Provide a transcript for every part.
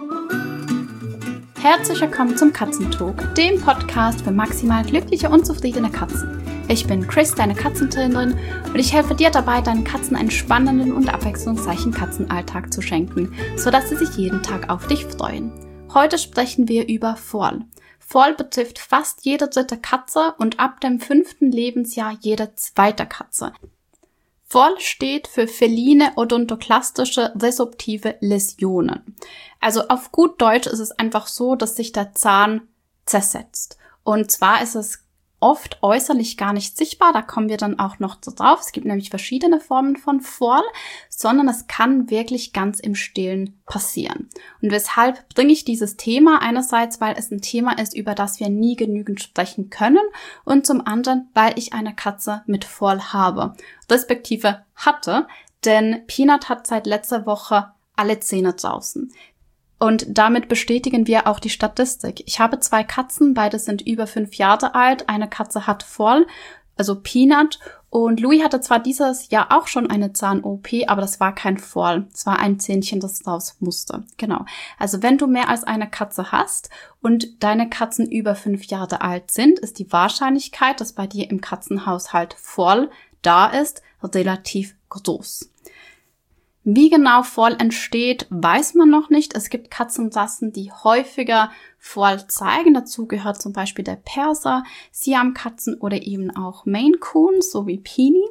Herzlich willkommen zum Katzentalk, dem Podcast für maximal glückliche und zufriedene Katzen. Ich bin Chris, deine Katzentrainerin, und ich helfe dir dabei, deinen Katzen einen spannenden und abwechslungsreichen Katzenalltag zu schenken, sodass sie sich jeden Tag auf dich freuen. Heute sprechen wir über Fall. Fall betrifft fast jede dritte Katze und ab dem 5. Lebensjahr jede zweite Katze. Fall steht für feline odontoklastische resorptive Läsionen. Also auf gut Deutsch ist es einfach so, dass sich der Zahn zersetzt. Und zwar ist es oft äußerlich gar nicht sichtbar, da kommen wir dann auch noch drauf. Es gibt nämlich verschiedene Formen von Fall, sondern es kann wirklich ganz im Stillen passieren. Und weshalb bringe ich dieses Thema? Einerseits, weil es ein Thema ist, über das wir nie genügend sprechen können, und zum anderen, weil ich eine Katze mit Fall habe, respektive hatte, denn Peanut hat seit letzter Woche alle Zähne draußen. Und damit bestätigen wir auch die Statistik. Ich habe 2 Katzen, beide sind über 5 Jahre alt. Eine Katze hat Fall, also Peanut. Und Louis hatte zwar dieses Jahr auch schon eine Zahn-OP, aber das war kein Fall. Es war ein Zähnchen, das raus musste. Genau. Also wenn du mehr als eine Katze hast und deine Katzen über 5 Jahre alt sind, ist die Wahrscheinlichkeit, dass bei dir im Katzenhaushalt Fall da ist, relativ groß. Wie genau Fall entsteht, weiß man noch nicht. Es gibt Katzenrassen, die häufiger Fall zeigen. Dazu gehört zum Beispiel der Perser, Siamkatzen oder eben auch Maine Coons, so wie Peony.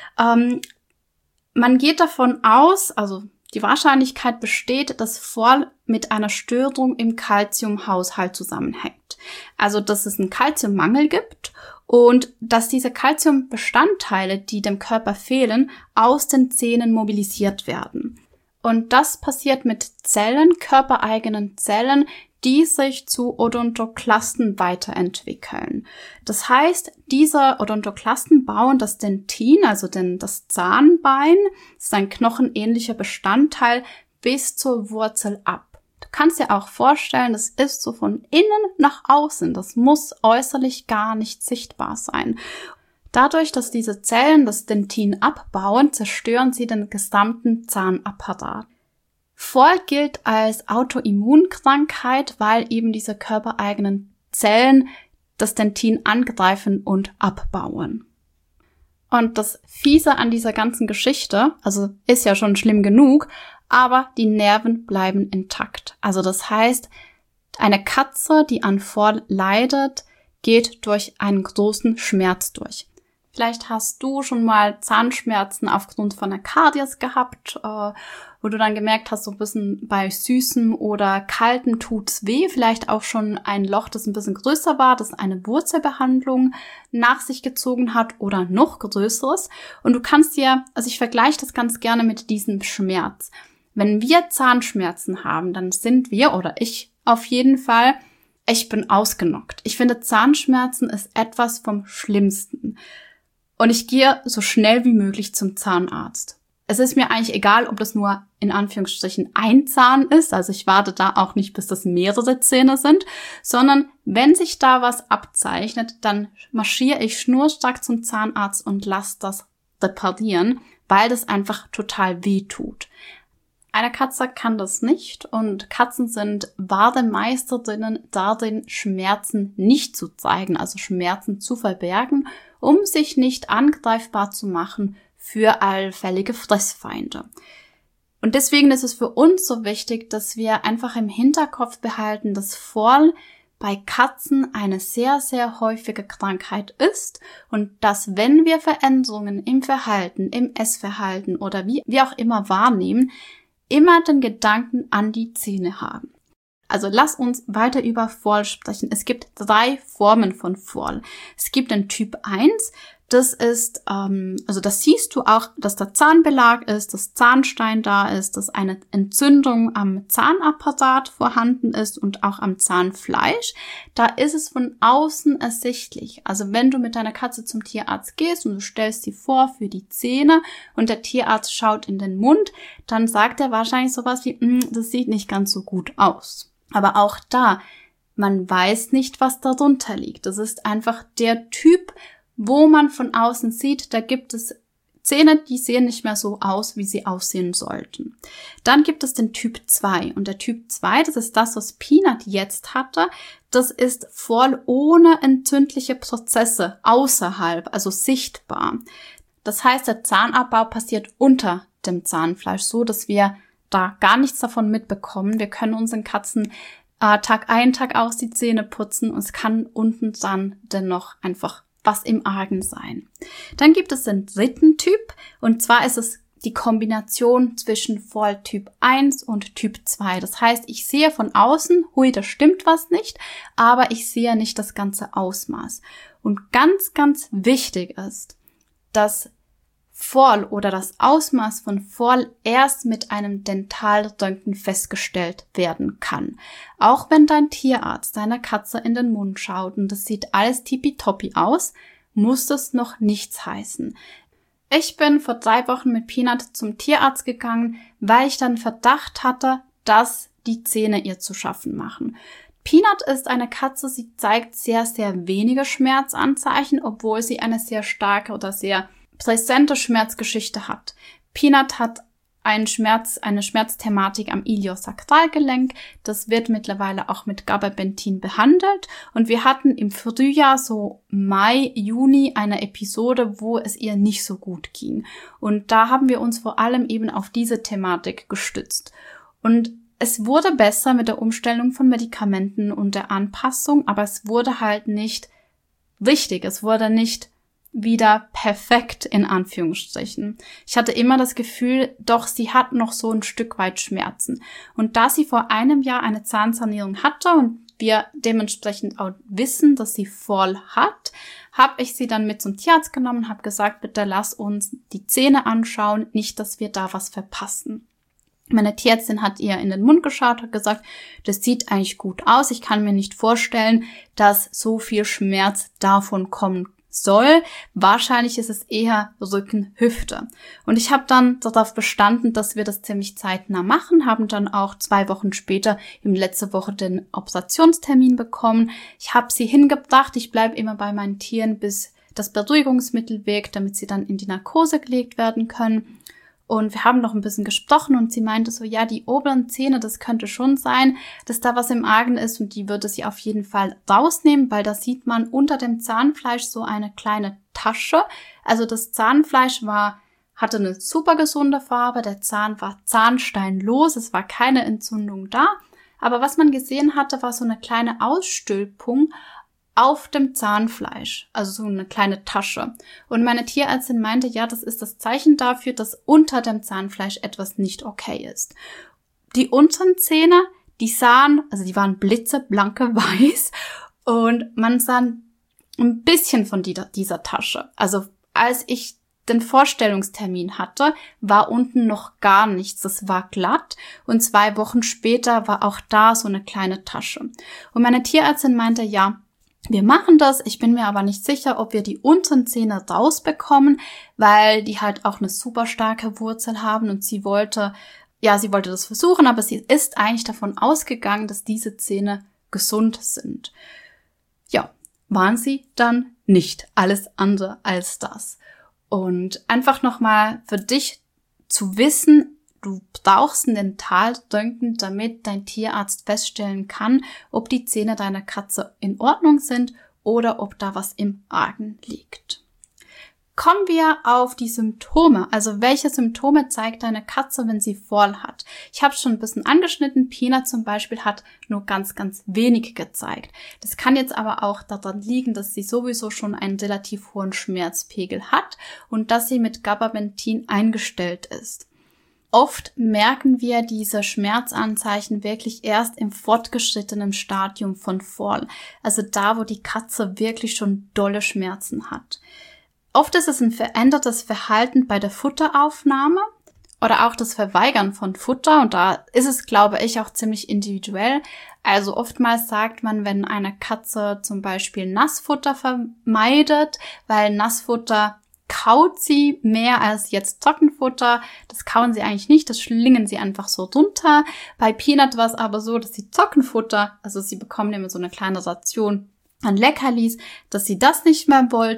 Man geht davon aus, also die Wahrscheinlichkeit besteht, dass Fall mit einer Störung im Calciumhaushalt zusammenhängt. Also, dass es einen Calciummangel gibt und dass diese Calciumbestandteile, die dem Körper fehlen, aus den Zähnen mobilisiert werden. Und das passiert mit Zellen, körpereigenen Zellen, die sich zu Odontoklasten weiterentwickeln. Das heißt, diese Odontoklasten bauen das Dentin, also das Zahnbein, das ist ein knochenähnlicher Bestandteil, bis zur Wurzel ab. Du kannst dir auch vorstellen, das ist so von innen nach außen. Das muss äußerlich gar nicht sichtbar sein. Dadurch, dass diese Zellen das Dentin abbauen, zerstören sie den gesamten Zahnapparat. Fall gilt als Autoimmunkrankheit, weil eben diese körpereigenen Zellen das Dentin angreifen und abbauen. Und das Fiese an dieser ganzen Geschichte, also ist ja schon schlimm genug, aber die Nerven bleiben intakt. Also das heißt, eine Katze, die an Fall leidet, geht durch einen großen Schmerz durch. Vielleicht hast du schon mal Zahnschmerzen aufgrund von einer Karies gehabt, wo du dann gemerkt hast, so ein bisschen bei Süßem oder Kaltem tut's weh. Vielleicht auch schon ein Loch, das ein bisschen größer war, das eine Wurzelbehandlung nach sich gezogen hat oder noch größeres. Und du kannst dir, also ich vergleiche das ganz gerne mit diesem Schmerz. Wenn wir Zahnschmerzen haben, dann sind wir, oder ich auf jeden Fall, ich bin ausgenockt. Ich finde, Zahnschmerzen ist etwas vom Schlimmsten. Und ich gehe so schnell wie möglich zum Zahnarzt. Es ist mir eigentlich egal, ob das nur in Anführungsstrichen ein Zahn ist. Also ich warte da auch nicht, bis das mehrere Zähne sind, sondern wenn sich da was abzeichnet, dann marschiere ich schnurstracks zum Zahnarzt und lasse das reparieren, weil das einfach total weh tut. Eine Katze kann das nicht und Katzen sind wahre Meisterinnen darin, Schmerzen nicht zu zeigen, also Schmerzen zu verbergen, um sich nicht angreifbar zu machen für allfällige Fressfeinde. Und deswegen ist es für uns so wichtig, dass wir einfach im Hinterkopf behalten, dass Fall bei Katzen eine sehr, sehr häufige Krankheit ist und dass, wenn wir Veränderungen im Verhalten, im Essverhalten oder wie auch immer wahrnehmen, immer den Gedanken an die Zähne haben. Also lass uns weiter über Fall sprechen. Es gibt 3 Formen von Fall. Es gibt den Typ 1, das ist, also das siehst du auch, dass der Zahnbelag ist, dass Zahnstein da ist, dass eine Entzündung am Zahnapparat vorhanden ist und auch am Zahnfleisch. Da ist es von außen ersichtlich. Also wenn du mit deiner Katze zum Tierarzt gehst und du stellst sie vor für die Zähne und der Tierarzt schaut in den Mund, dann sagt er wahrscheinlich sowas wie, das sieht nicht ganz so gut aus. Aber auch da, man weiß nicht, was darunter liegt. Das ist einfach der Typ, wo man von außen sieht, da gibt es Zähne, die sehen nicht mehr so aus, wie sie aussehen sollten. Dann gibt es den Typ 2. Und der Typ 2, das ist das, was Peanut jetzt hatte. Das ist voll ohne entzündliche Prozesse außerhalb, also sichtbar. Das heißt, der Zahnabbau passiert unter dem Zahnfleisch, so dass wir da gar nichts davon mitbekommen. Wir können unseren Katzen Tag ein, Tag aus die Zähne putzen und es kann unten dann dennoch einfach was im Argen sein. Dann gibt es den dritten Typ und zwar ist es die Kombination zwischen Fall Typ 1 und Typ 2. Das heißt, ich sehe von außen, hui, da stimmt was nicht, aber ich sehe nicht das ganze Ausmaß. Und ganz, ganz wichtig ist, dass Fall oder das Ausmaß von Fall erst mit einem Dentalröntgen festgestellt werden kann. Auch wenn dein Tierarzt deiner Katze in den Mund schaut und das sieht alles tippitoppi aus, muss das noch nichts heißen. Ich bin vor 3 Wochen mit Peanut zum Tierarzt gegangen, weil ich dann Verdacht hatte, dass die Zähne ihr zu schaffen machen. Peanut ist eine Katze, sie zeigt sehr, sehr wenige Schmerzanzeichen, obwohl sie eine sehr starke oder sehr präsente Schmerzgeschichte hat. Peanut hat eine Schmerzthematik am Iliosakralgelenk. Das wird mittlerweile auch mit Gabapentin behandelt. Und wir hatten im Frühjahr, so Mai, Juni, eine Episode, wo es ihr nicht so gut ging. Und da haben wir uns vor allem eben auf diese Thematik gestützt. Und es wurde besser mit der Umstellung von Medikamenten und der Anpassung, aber es wurde halt nicht richtig. Es wurde nicht wieder perfekt in Anführungsstrichen. Ich hatte immer das Gefühl, doch sie hat noch so ein Stück weit Schmerzen. Und da sie vor einem Jahr eine Zahnsanierung hatte und wir dementsprechend auch wissen, dass sie Fall hat, habe ich sie dann mit zum Tierarzt genommen und habe gesagt, bitte lass uns die Zähne anschauen, nicht, dass wir da was verpassen. Meine Tierärztin hat ihr in den Mund geschaut, hat gesagt, das sieht eigentlich gut aus. Ich kann mir nicht vorstellen, dass so viel Schmerz davon kommen soll. Wahrscheinlich ist es eher Rücken, Hüfte. Und ich habe dann darauf bestanden, dass wir das ziemlich zeitnah machen, haben dann auch 2 Wochen später, im letzte Woche, den Operationstermin bekommen. Ich habe sie hingebracht. Ich bleibe immer bei meinen Tieren, bis das Beruhigungsmittel wirkt, damit sie dann in die Narkose gelegt werden können. Und wir haben noch ein bisschen gesprochen und sie meinte so, ja, die oberen Zähne, das könnte schon sein, dass da was im Argen ist und die würde sie auf jeden Fall rausnehmen, weil da sieht man unter dem Zahnfleisch so eine kleine Tasche. Also das Zahnfleisch hatte eine super gesunde Farbe, der Zahn war zahnsteinlos, es war keine Entzündung da. Aber was man gesehen hatte, war so eine kleine Ausstülpung auf dem Zahnfleisch, also so eine kleine Tasche. Und meine Tierärztin meinte, ja, das ist das Zeichen dafür, dass unter dem Zahnfleisch etwas nicht okay ist. Die unteren Zähne, die waren blitzeblanke weiß und man sah ein bisschen von dieser Tasche. Also als ich den Vorstellungstermin hatte, war unten noch gar nichts. Das war glatt und 2 Wochen später war auch da so eine kleine Tasche. Und meine Tierärztin meinte, ja, wir machen das, ich bin mir aber nicht sicher, ob wir die unteren Zähne rausbekommen, weil die halt auch eine super starke Wurzel haben und sie wollte das versuchen, aber sie ist eigentlich davon ausgegangen, dass diese Zähne gesund sind. Ja, waren sie dann nicht. Alles andere als das. Und einfach nochmal für dich zu wissen, du brauchst einen Dentalröntgen, damit dein Tierarzt feststellen kann, ob die Zähne deiner Katze in Ordnung sind oder ob da was im Argen liegt. Kommen wir auf die Symptome. Also welche Symptome zeigt deine Katze, wenn sie Fall hat? Ich habe schon ein bisschen angeschnitten. Peanut zum Beispiel hat nur ganz, ganz wenig gezeigt. Das kann jetzt aber auch daran liegen, dass sie sowieso schon einen relativ hohen Schmerzpegel hat und dass sie mit Gabapentin eingestellt ist. Oft merken wir diese Schmerzanzeichen wirklich erst im fortgeschrittenen Stadium von Fall, also da, wo die Katze wirklich schon dolle Schmerzen hat. Oft ist es ein verändertes Verhalten bei der Futteraufnahme oder auch das Verweigern von Futter und da ist es, glaube ich, auch ziemlich individuell. Also oftmals sagt man, wenn eine Katze zum Beispiel Nassfutter vermeidet, weil Nassfutter kaut sie mehr als jetzt Trockenfutter. Das kauen sie eigentlich nicht, das schlingen sie einfach so runter. Bei Peanut war es aber so, dass sie Trockenfutter, also sie bekommen immer so eine kleine Ration an Leckerlis, dass sie das nicht mehr wollte.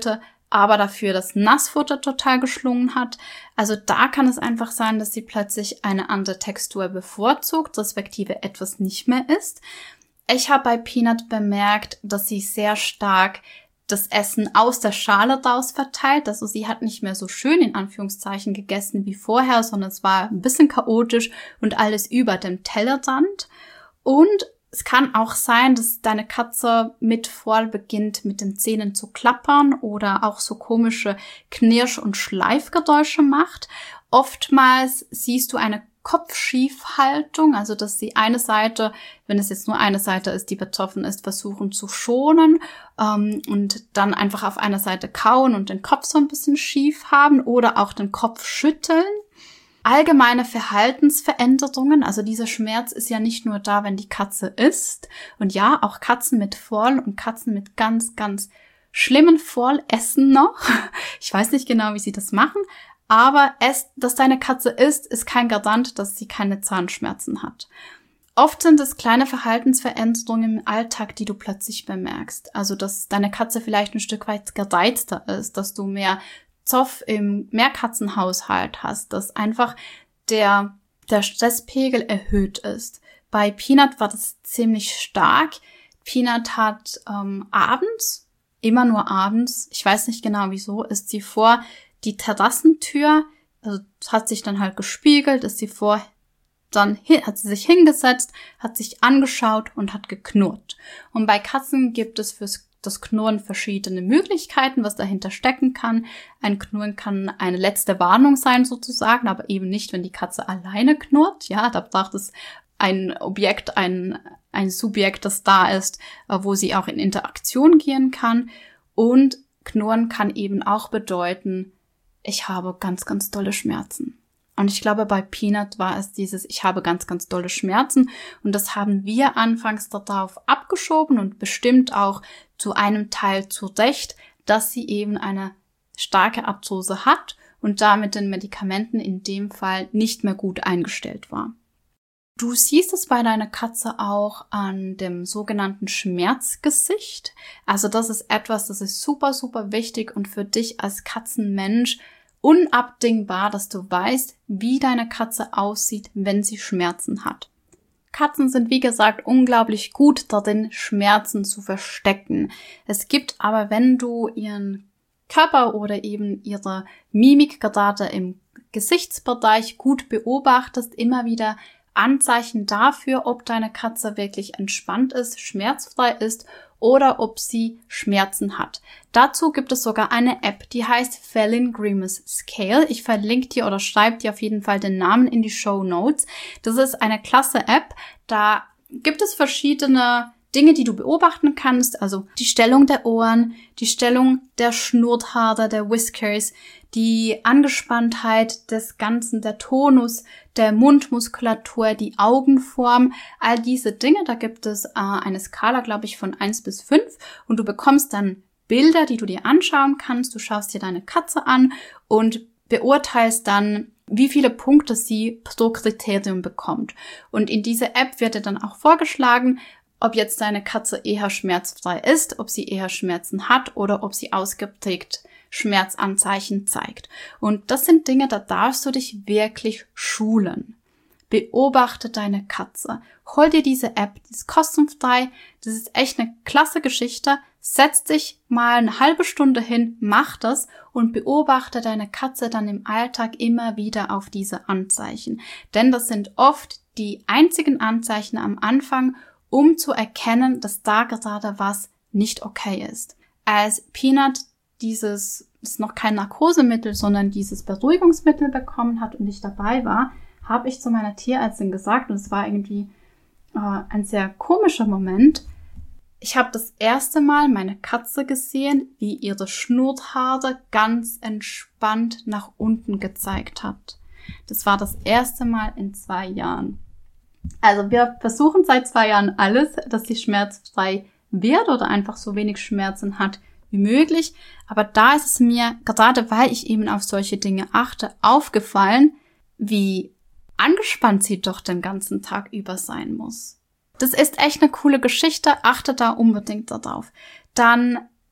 aber dafür das Nassfutter total geschlungen hat. Also da kann es einfach sein, dass sie plötzlich eine andere Textur bevorzugt, respektive etwas nicht mehr isst. Ich habe bei Peanut bemerkt, dass sie sehr stark das Essen aus der Schale raus verteilt. Also sie hat nicht mehr so schön in Anführungszeichen gegessen wie vorher, sondern es war ein bisschen chaotisch und alles über dem Tellerrand. Und es kann auch sein, dass deine Katze mit voll beginnt, mit den Zähnen zu klappern oder auch so komische Knirsch- und Schleifgeräusche macht. Oftmals siehst du eine Kopfschiefhaltung, also dass die eine Seite, wenn es jetzt nur eine Seite ist, die betroffen ist, versuchen zu schonen und dann einfach auf einer Seite kauen und den Kopf so ein bisschen schief haben oder auch den Kopf schütteln. Allgemeine Verhaltensveränderungen, also dieser Schmerz ist ja nicht nur da, wenn die Katze isst. Und ja, auch Katzen mit Voll und Katzen mit ganz, ganz schlimmen Voll essen noch. Ich weiß nicht genau, wie sie das machen. Aber dass deine Katze isst, ist kein Garant, dass sie keine Zahnschmerzen hat. Oft sind es kleine Verhaltensveränderungen im Alltag, die du plötzlich bemerkst. Also, dass deine Katze vielleicht ein Stück weit gereizter ist, dass du mehr Zoff im Mehrkatzenhaushalt hast, dass einfach der Stresspegel erhöht ist. Bei Peanut war das ziemlich stark. Peanut hat abends, immer nur abends, ich weiß nicht genau wieso, ist sie vor die Terrassentür, also hat sich dann halt gespiegelt, ist sie hat sie sich hingesetzt, hat sich angeschaut und hat geknurrt. Und bei Katzen gibt es für das Knurren verschiedene Möglichkeiten, was dahinter stecken kann. Ein Knurren kann eine letzte Warnung sein sozusagen, aber eben nicht, wenn die Katze alleine knurrt. Ja, da braucht es ein Objekt, ein Subjekt, das da ist, wo sie auch in Interaktion gehen kann. Und Knurren kann eben auch bedeuten, ich habe ganz, ganz dolle Schmerzen. Und ich glaube, bei Peanut war es ich habe ganz, ganz dolle Schmerzen. Und das haben wir anfangs darauf abgeschoben und bestimmt auch zu einem Teil zu Recht, dass sie eben eine starke Arthrose hat und da mit den Medikamenten in dem Fall nicht mehr gut eingestellt war. Du siehst es bei deiner Katze auch an dem sogenannten Schmerzgesicht. Also das ist etwas, das ist super, super wichtig und für dich als Katzenmensch unabdingbar, dass du weißt, wie deine Katze aussieht, wenn sie Schmerzen hat. Katzen sind, wie gesagt, unglaublich gut darin, Schmerzen zu verstecken. Es gibt aber, wenn du ihren Körper oder eben ihre Mimik gerade im Gesichtsbereich gut beobachtest, immer wieder Anzeichen dafür, ob deine Katze wirklich entspannt ist, schmerzfrei ist oder ob sie Schmerzen hat. Dazu gibt es sogar eine App, die heißt Feline Grimace Scale. Ich verlinke dir oder schreibe dir auf jeden Fall den Namen in die Shownotes. Das ist eine klasse App. Da gibt es verschiedene Dinge, die du beobachten kannst, also die Stellung der Ohren, die Stellung der Schnurrhaare, der Whiskers, die Angespanntheit des Ganzen, der Tonus, der Mundmuskulatur, die Augenform, all diese Dinge. Da gibt es eine Skala, glaube ich, von 1 bis 5 und du bekommst dann Bilder, die du dir anschauen kannst. Du schaust dir deine Katze an und beurteilst dann, wie viele Punkte sie pro Kriterium bekommt. Und in dieser App wird dir dann auch vorgeschlagen, ob jetzt deine Katze eher schmerzfrei ist, ob sie eher Schmerzen hat oder ob sie ausgeprägt Schmerzanzeichen zeigt. Und das sind Dinge, da darfst du dich wirklich schulen. Beobachte deine Katze. Hol dir diese App, die ist kostenfrei. Das ist echt eine klasse Geschichte. Setz dich mal eine halbe Stunde hin, mach das und beobachte deine Katze dann im Alltag immer wieder auf diese Anzeichen. Denn das sind oft die einzigen Anzeichen am Anfang, um zu erkennen, dass da gerade was nicht okay ist. Als Peanut ist noch kein Narkosemittel, sondern dieses Beruhigungsmittel bekommen hat und ich dabei war, habe ich zu meiner Tierärztin gesagt, und es war irgendwie ein sehr komischer Moment, ich habe das erste Mal meine Katze gesehen, wie ihre Schnurrhaare ganz entspannt nach unten gezeigt hat. Das war das erste Mal in 2 Jahren. Also wir versuchen seit 2 Jahren alles, dass sie schmerzfrei wird oder einfach so wenig Schmerzen hat wie möglich. Aber da ist es mir, gerade weil ich eben auf solche Dinge achte, aufgefallen, wie angespannt sie doch den ganzen Tag über sein muss. Das ist echt eine coole Geschichte, achte da unbedingt darauf. Dann,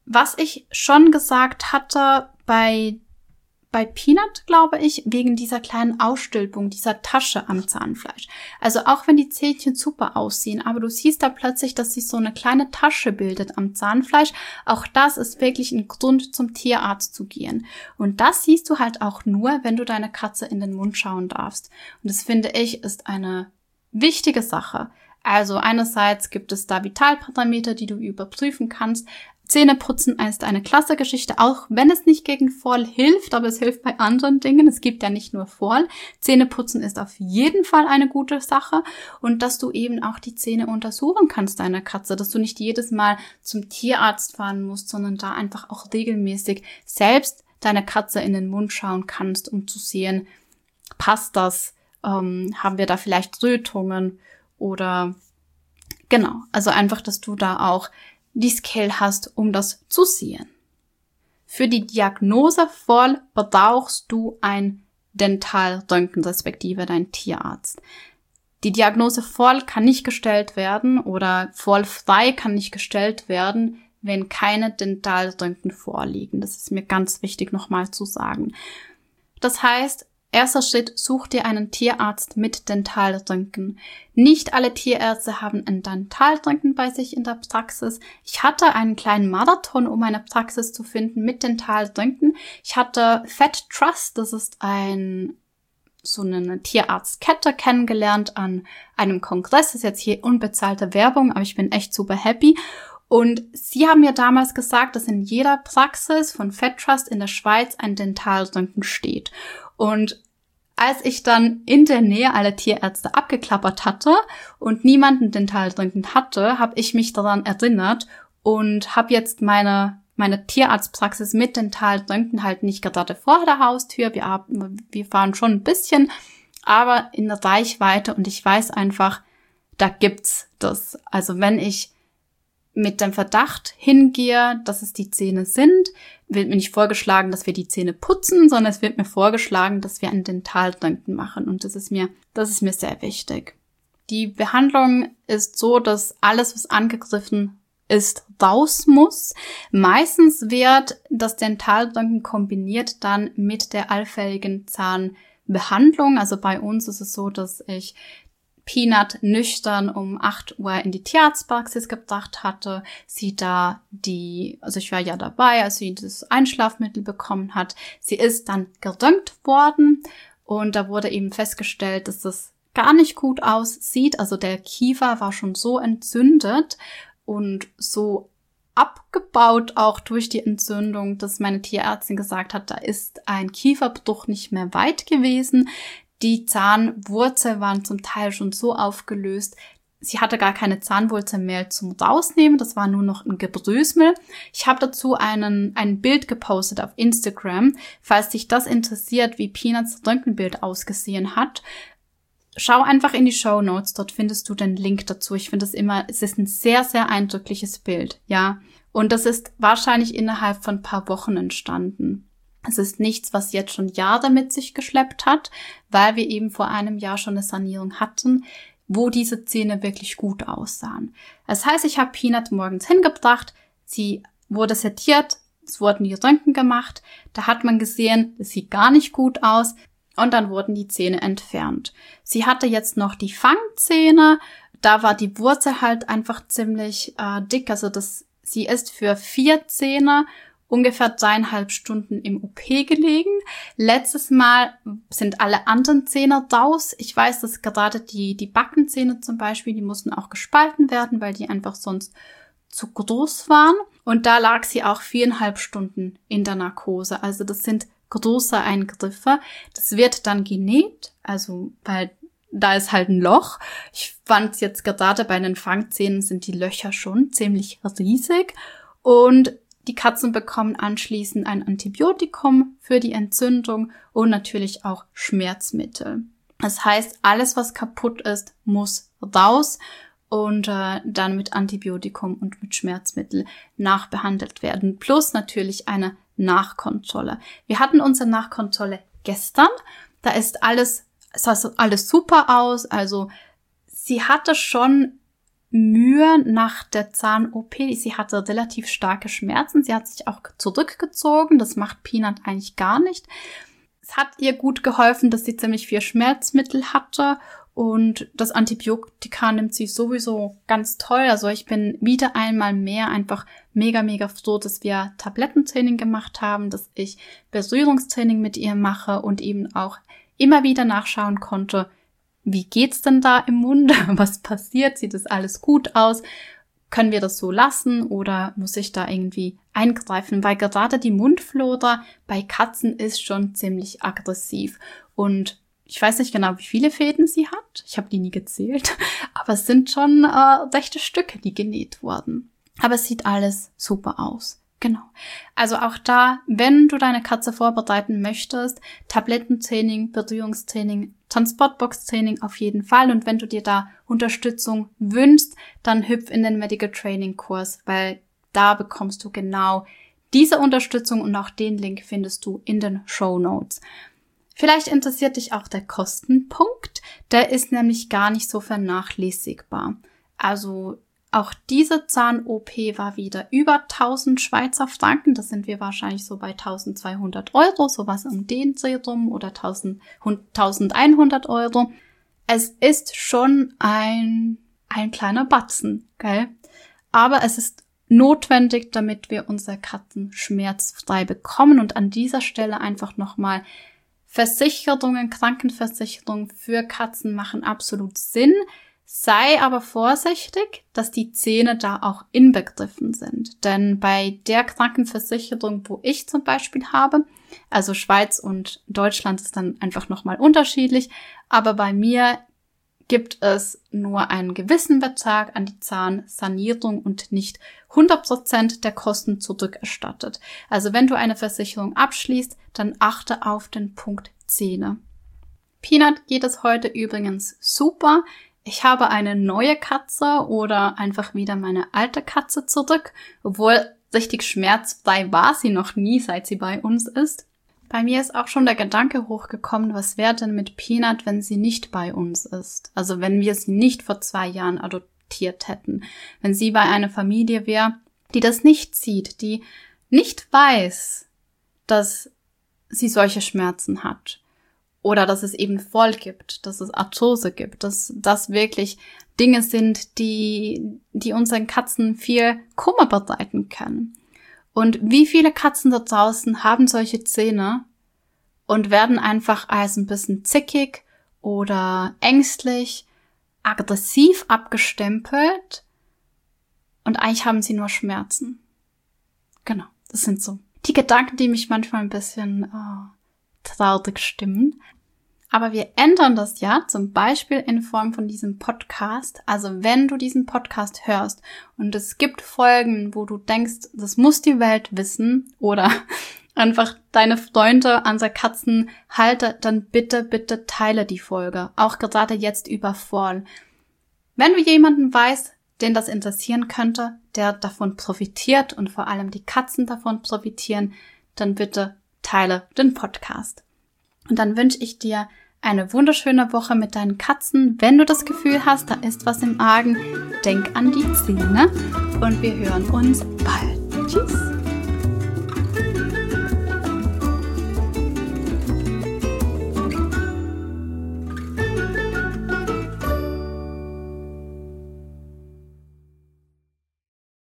Was ich schon gesagt hatte bei Peanut, glaube ich, wegen dieser kleinen Ausstülpung, dieser Tasche am Zahnfleisch. Also auch wenn die Zähnchen super aussehen, aber du siehst da plötzlich, dass sich so eine kleine Tasche bildet am Zahnfleisch. Auch das ist wirklich ein Grund, zum Tierarzt zu gehen. Und das siehst du halt auch nur, wenn du deiner Katze in den Mund schauen darfst. Und das, finde ich, ist eine wichtige Sache. Also einerseits gibt es da Vitalparameter, die du überprüfen kannst. Zähneputzen ist eine klasse Geschichte, auch wenn es nicht gegen Fall hilft, aber es hilft bei anderen Dingen. Es gibt ja nicht nur Fall. Zähneputzen ist auf jeden Fall eine gute Sache und dass du eben auch die Zähne untersuchen kannst deiner Katze, dass du nicht jedes Mal zum Tierarzt fahren musst, sondern da einfach auch regelmäßig selbst deiner Katze in den Mund schauen kannst, um zu sehen, passt das, haben wir da vielleicht Rötungen oder genau, also einfach, dass du da auch die Skill hast, um das zu sehen. Für die Diagnose Fall brauchst du ein Dentalröntgen, respektive dein Tierarzt. Die Diagnose Fall kann nicht gestellt werden oder fallfrei kann nicht gestellt werden, wenn keine Dentalröntgen vorliegen. Das ist mir ganz wichtig nochmal zu sagen. Das heißt, erster Schritt, such dir einen Tierarzt mit Dentalröntgen. Nicht alle Tierärzte haben ein Dentalröntgen bei sich in der Praxis. Ich hatte einen kleinen Marathon, um eine Praxis zu finden mit Dentalröntgen. Ich hatte Vet Trust, das ist so eine Tierarztkette kennengelernt an einem Kongress. Das ist jetzt hier unbezahlte Werbung, aber ich bin echt super happy. Und sie haben mir damals gesagt, dass in jeder Praxis von Vet Trust in der Schweiz ein Dentalröntgen steht. Und als ich dann in der Nähe alle Tierärzte abgeklappert hatte und niemanden Dentalröntgen hatte, habe ich mich daran erinnert und habe jetzt meine Tierarztpraxis mit Dentalröntgen halt nicht gerade vor der Haustür. Wir fahren schon ein bisschen, aber in der Reichweite und ich weiß einfach, da gibt's das. Also wenn ich mit dem Verdacht hingehe, dass es die Zähne sind, wird mir nicht vorgeschlagen, dass wir die Zähne putzen, sondern es wird mir vorgeschlagen, dass wir einen Dentalröntgen machen. Und das ist mir sehr wichtig. Die Behandlung ist so, dass alles, was angegriffen ist, raus muss. Meistens wird das Dentalröntgen kombiniert dann mit der allfälligen Zahnbehandlung. Also bei uns ist es so, dass ich Peanut nüchtern um 8 Uhr in die Tierarztpraxis gebracht hatte. Ich war ja dabei, als sie das Einschlafmittel bekommen hat. Sie ist dann geröntgt worden und da wurde eben festgestellt, dass das gar nicht gut aussieht. Also der Kiefer war schon so entzündet und so abgebaut auch durch die Entzündung, dass meine Tierärztin gesagt hat, da ist ein Kieferbruch nicht mehr weit gewesen. Die Zahnwurzeln waren zum Teil schon so aufgelöst. Sie hatte gar keine Zahnwurzel mehr zum Rausnehmen. Das war nur noch ein Gebrösmel. Ich habe dazu ein Bild gepostet auf Instagram. Falls dich das interessiert, wie Peanuts Röntgenbild ausgesehen hat, schau einfach in die Shownotes. Dort findest du den Link dazu. Ich finde es ist ein sehr, sehr eindrückliches Bild, ja. Und das ist wahrscheinlich innerhalb von ein paar Wochen entstanden. Es ist nichts, was jetzt schon Jahre mit sich geschleppt hat, weil wir eben vor einem Jahr schon eine Sanierung hatten, wo diese Zähne wirklich gut aussahen. Das heißt, ich habe Peanut morgens hingebracht, sie wurde sediert, es wurden die Röntgen gemacht, da hat man gesehen, es sieht gar nicht gut aus und dann wurden die Zähne entfernt. Sie hatte jetzt noch die Fangzähne, da war die Wurzel halt einfach ziemlich dick, also sie ist für 4 Zähne ungefähr 3,5 Stunden im OP gelegen. Letztes Mal sind alle anderen Zähne raus. Ich weiß, dass gerade die Backenzähne zum Beispiel, die mussten auch gespalten werden, weil die einfach sonst zu groß waren. Und da lag sie auch 4,5 Stunden in der Narkose. Also das sind große Eingriffe. Das wird dann genäht, also weil da ist halt ein Loch. Ich fand jetzt gerade bei den Fangzähnen sind die Löcher schon ziemlich riesig. Und die Katzen bekommen anschließend ein Antibiotikum für die Entzündung und natürlich auch Schmerzmittel. Das heißt, alles, was kaputt ist, muss raus und dann mit Antibiotikum und mit Schmerzmittel nachbehandelt werden. Plus natürlich eine Nachkontrolle. Wir hatten unsere Nachkontrolle gestern. Da sah alles super aus. Also sie hatte schon Mühe nach der Zahn-OP. Sie hatte relativ starke Schmerzen. Sie hat sich auch zurückgezogen. Das macht Peanut eigentlich gar nicht. Es hat ihr gut geholfen, dass sie ziemlich viel Schmerzmittel hatte. Und das Antibiotika nimmt sie sowieso ganz toll. Also ich bin wieder einmal mehr einfach mega, mega froh, dass wir Tablettentraining gemacht haben, dass ich Berührungstraining mit ihr mache und eben auch immer wieder nachschauen konnte, wie geht's denn da im Mund? Was passiert? Sieht das alles gut aus? Können wir das so lassen oder muss ich da irgendwie eingreifen? Weil gerade die Mundflora bei Katzen ist schon ziemlich aggressiv. Und ich weiß nicht genau, wie viele Fäden sie hat. Ich habe die nie gezählt. Aber es sind schon 60 Stücke, die genäht wurden. Aber es sieht alles super aus. Genau. Also auch da, wenn du deine Katze vorbereiten möchtest, Tablettentraining, Berührungstraining, Transportbox-Training auf jeden Fall. Und wenn du dir da Unterstützung wünschst, dann hüpf in den Medical Training Kurs, weil da bekommst du genau diese Unterstützung und auch den Link findest du in den Shownotes. Vielleicht interessiert dich auch der Kostenpunkt. Der ist nämlich gar nicht so vernachlässigbar. Also auch diese Zahn-OP war wieder über 1000 Schweizer Franken. Da sind wir wahrscheinlich so bei 1200 Euro, sowas um den Dreh rum oder 1100 Euro. Es ist schon ein kleiner Batzen, gell? Aber es ist notwendig, damit wir unsere Katzen schmerzfrei bekommen. Und an dieser Stelle einfach nochmal: Versicherungen, Krankenversicherungen für Katzen machen absolut Sinn. Sei aber vorsichtig, dass die Zähne da auch inbegriffen sind. Denn bei der Krankenversicherung, wo ich zum Beispiel habe, also Schweiz und Deutschland ist dann einfach nochmal unterschiedlich, aber bei mir gibt es nur einen gewissen Betrag an die Zahnsanierung und nicht 100% der Kosten zurückerstattet. Also wenn du eine Versicherung abschließt, dann achte auf den Punkt Zähne. Peanut geht es heute übrigens super. Ich habe eine neue Katze oder einfach wieder meine alte Katze zurück, obwohl richtig schmerzfrei war sie noch nie, seit sie bei uns ist. Bei mir ist auch schon der Gedanke hochgekommen, was wäre denn mit Peanut, wenn sie nicht bei uns ist? Also wenn wir sie nicht vor 2 Jahren adoptiert hätten. Wenn sie bei einer Familie wäre, die das nicht sieht, die nicht weiß, dass sie solche Schmerzen hat. Oder dass es eben Voll gibt, dass es Arthrose gibt, dass das wirklich Dinge sind, die unseren Katzen viel Kummer bereiten können. Und wie viele Katzen da draußen haben solche Zähne und werden einfach als ein bisschen zickig oder ängstlich, aggressiv abgestempelt und eigentlich haben sie nur Schmerzen. Genau, das sind so die Gedanken, die mich manchmal ein bisschen traurig stimmen. Aber wir ändern das ja zum Beispiel in Form von diesem Podcast. Also wenn du diesen Podcast hörst und es gibt Folgen, wo du denkst, das muss die Welt wissen oder einfach deine Freunde an der Katzen halte, dann bitte, bitte teile die Folge. Auch gerade jetzt über Fall. Wenn du jemanden weißt, den das interessieren könnte, der davon profitiert und vor allem die Katzen davon profitieren, dann bitte teile den Podcast. Und dann wünsche ich dir eine wunderschöne Woche mit deinen Katzen. Wenn du das Gefühl hast, da ist was im Argen, denk an die Zähne und wir hören uns bald. Tschüss!